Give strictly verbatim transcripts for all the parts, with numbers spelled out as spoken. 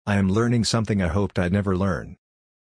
I am learning something I hoped I'd never learn.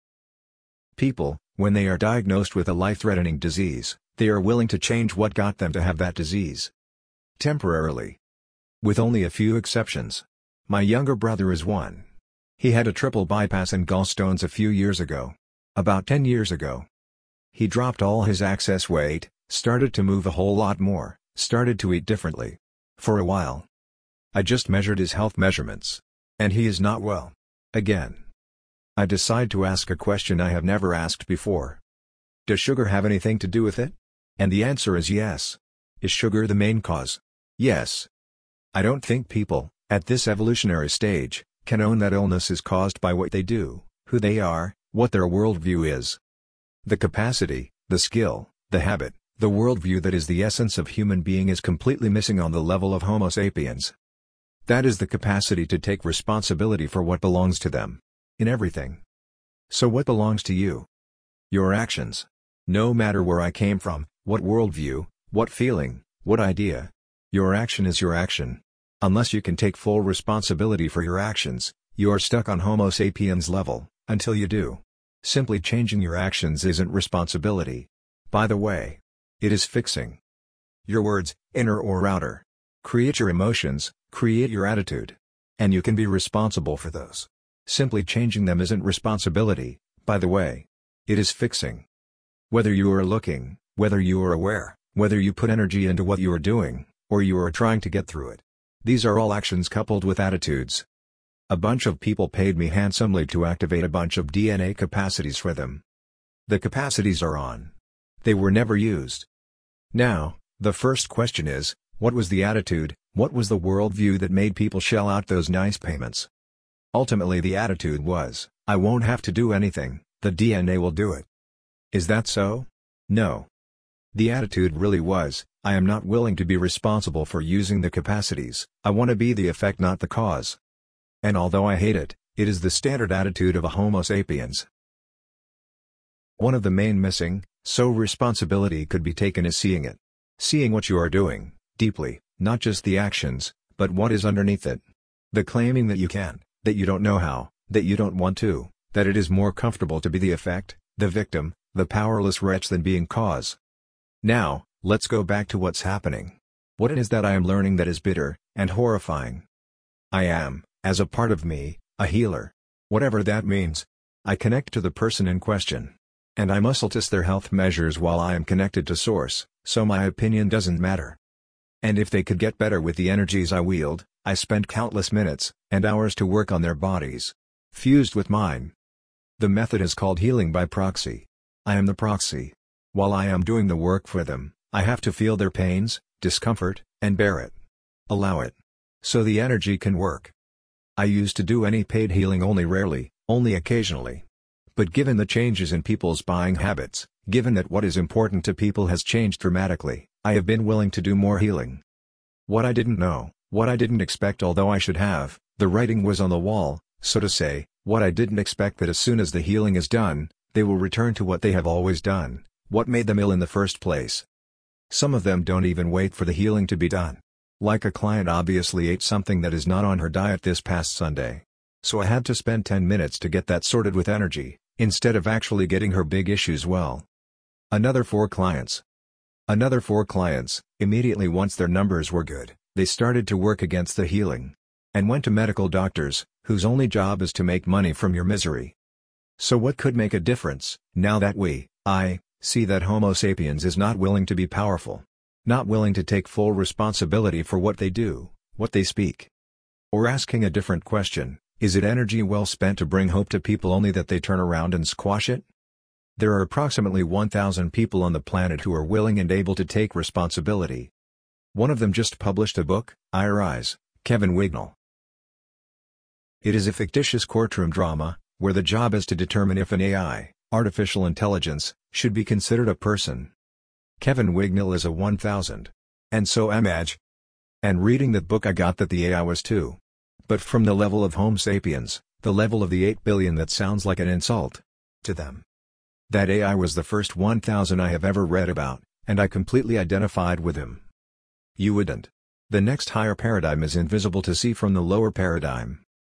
People, when they are diagnosed with a life-threatening disease, they are willing to change what got them to have that disease. Temporarily. With only a few exceptions. My younger brother is one. He had a triple bypass and gallstones a few years ago. About ten years ago. He dropped all his excess weight, started to move a whole lot more, started to eat differently. For a while. I just measured his health measurements. And he is not well. Again. I decide to ask a question I have never asked before. Does sugar have anything to do with it? And the answer is yes. Is sugar the main cause? Yes. I don't think people, at this evolutionary stage, can own that illness is caused by what they do, who they are, what their worldview is. The capacity, the skill, the habit, the worldview that is the essence of human being is completely missing on the level of Homo sapiens. That is the capacity to take responsibility for what belongs to them. In everything. So what belongs to you? Your actions. No matter where I came from, what worldview, what feeling, what idea. Your action is your action. Unless you can take full responsibility for your actions, you are stuck on Homo sapiens level, until you do. Simply changing your actions isn't responsibility. By the way. It is fixing. Your words, inner or outer. Create your emotions, create your attitude. And you can be responsible for those. Simply changing them isn't responsibility, by the way. It is fixing. Whether you are looking, whether you are aware, whether you put energy into what you are doing, or you are trying to get through it. These are all actions coupled with attitudes. A bunch of people paid me handsomely to activate a bunch of D N A capacities for them. The capacities are on. They were never used. Now, the first question is, what was the attitude, what was the worldview that made people shell out those nice payments? Ultimately the attitude was, I won't have to do anything, the D N A will do it. Is that so? No. The attitude really was, I am not willing to be responsible for using the capacities, I want to be the effect not the cause. And although I hate it, it is the standard attitude of a Homo sapiens. One of the main missing, so responsibility could be taken is seeing it. Seeing what you are doing, deeply, not just the actions, but what is underneath it. The claiming that you can, that you don't know how, that you don't want to, that it is more comfortable to be the effect, the victim, the powerless wretch than being cause. Now, let's go back to what's happening. What it is that I am learning that is bitter, and horrifying. I am, as a part of me, a healer. Whatever that means. I connect to the person in question. And I muscle test their health measures while I am connected to source, so my opinion doesn't matter. And if they could get better with the energies I wield, I spend countless minutes, and hours to work on their bodies. Fused with mine. The method is called healing by proxy. I am the proxy. While I am doing the work for them, I have to feel their pains, discomfort, and bear it. Allow it. So the energy can work. I used to do any paid healing only rarely, only occasionally. But given the changes in people's buying habits, given that what is important to people has changed dramatically, I have been willing to do more healing. What I didn't know, what I didn't expect although I should have, the writing was on the wall, so to say, what I didn't expect that as soon as the healing is done, they will return to what they have always done, what made them ill in the first place. Some of them don't even wait for the healing to be done. Like a client obviously ate something that is not on her diet this past Sunday. So I had to spend ten minutes to get that sorted with energy, instead of actually getting her big issues well. Another four clients. Another four clients, immediately once their numbers were good, they started to work against the healing. And went to medical doctors, whose only job is to make money from your misery. So what could make a difference, now that we, I, see that Homo sapiens is not willing to be powerful? Not willing to take full responsibility for what they do, what they speak? Or asking a different question, is it energy well spent to bring hope to people only that they turn around and squash it? There are approximately one thousand people on the planet who are willing and able to take responsibility. One of them just published a book, I Rise, Kevin Wignall. It is a fictitious courtroom drama, where the job is to determine if an A I, artificial intelligence, should be considered a person. Kevin Wignall is a one thousand. And so am I. And reading that book I got that the A I was too. But from the level of Homo sapiens, the level of the eight billion that sounds like an insult. To them. That A I was the first one thousand I have ever read about, and I completely identified with him. You wouldn't. The next higher paradigm is invisible to see from the lower paradigm.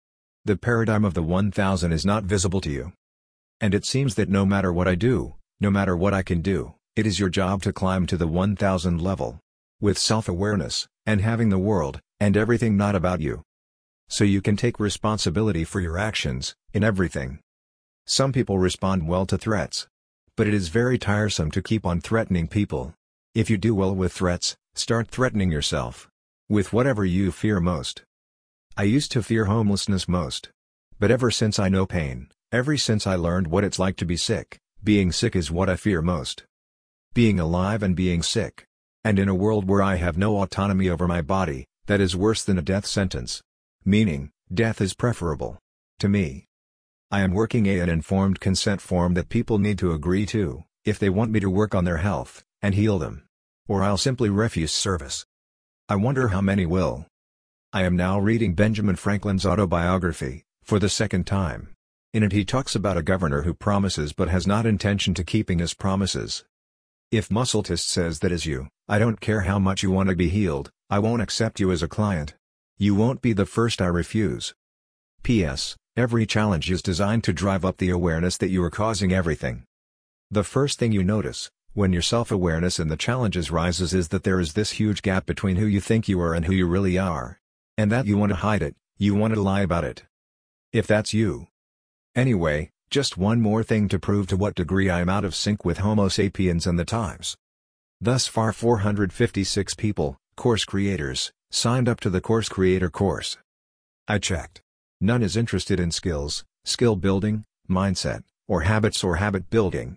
The paradigm of the one thousand is not visible to you. And it seems that no matter what I do, no matter what I can do, it is your job to climb to the one thousand level. With self-awareness, and having the world, and everything not about you. So you can take responsibility for your actions, in everything. Some people respond well to threats. But it is very tiresome to keep on threatening people. If you do well with threats, start threatening yourself. With whatever you fear most. I used to fear homelessness most. But ever since I know pain, ever since I learned what it's like to be sick, being sick is what I fear most. Being alive and being sick. And in a world where I have no autonomy over my body, that is worse than a death sentence. Meaning, death is preferable. To me. I am working a an informed consent form that people need to agree to, if they want me to work on their health, and heal them. Or I'll simply refuse service. I wonder how many will. I am now reading Benjamin Franklin's autobiography, for the second time. In it he talks about a governor who promises but has not intention to keeping his promises. If Muscultist says that is you, I don't care how much you want to be healed, I won't accept you as a client. You won't be the first I refuse. P S Every challenge is designed to drive up the awareness that you are causing everything. The first thing you notice, when your self-awareness in the challenges rises, is that there is this huge gap between who you think you are and who you really are. And that you want to hide it, you want to lie about it. If that's you. Anyway, just one more thing to prove to what degree I am out of sync with Homo sapiens and the times. Thus far four hundred fifty-six people, course creators, signed up to the Course Creator course. I checked. None is interested in skills, skill building, mindset, or habits or habit building.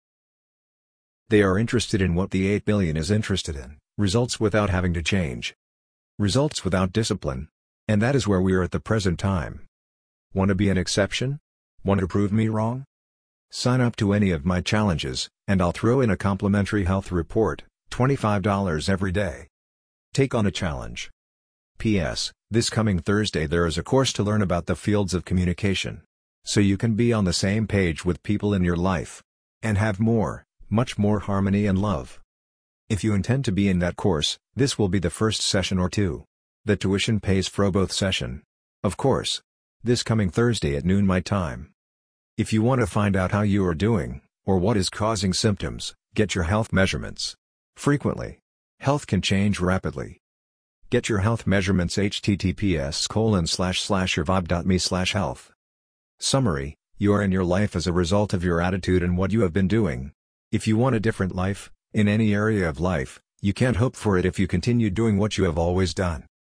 They are interested in what the eight billion is interested in, results without having to change. Results without discipline. And that is where we are at the present time. Want to be an exception? Want to prove me wrong? Sign up to any of my challenges, and I'll throw in a complimentary health report, twenty-five dollars every day. Take on a challenge. P S This coming Thursday there is a course to learn about the fields of communication. So you can be on the same page with people in your life. And have more, much more harmony and love. If you intend to be in that course, this will be the first session or two. The tuition pays for both session. Of course. This coming Thursday at noon my time. If you want to find out how you are doing, or what is causing symptoms, get your health measurements. Frequently. Health can change rapidly. Get your health measurements https colon slash slash yourvibe.me slash health. Summary, you are in your life as a result of your attitude and what you have been doing. If you want a different life, in any area of life, you can't hope for it if you continue doing what you have always done.